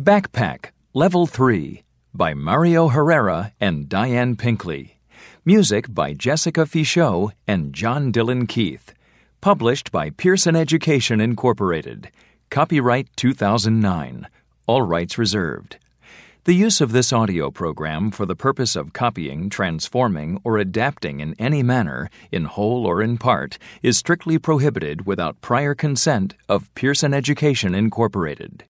Backpack, Level 3, by Mario Herrera and Diane Pinkley. Music by Jessica Fichot and John Dylan Keith. Published by Pearson Education, Incorporated. Copyright 2009. All rights reserved. The use of this audio program for the purpose of copying, transforming, or adapting in any manner, in whole or in part, is strictly prohibited without prior consent of Pearson Education, Incorporated.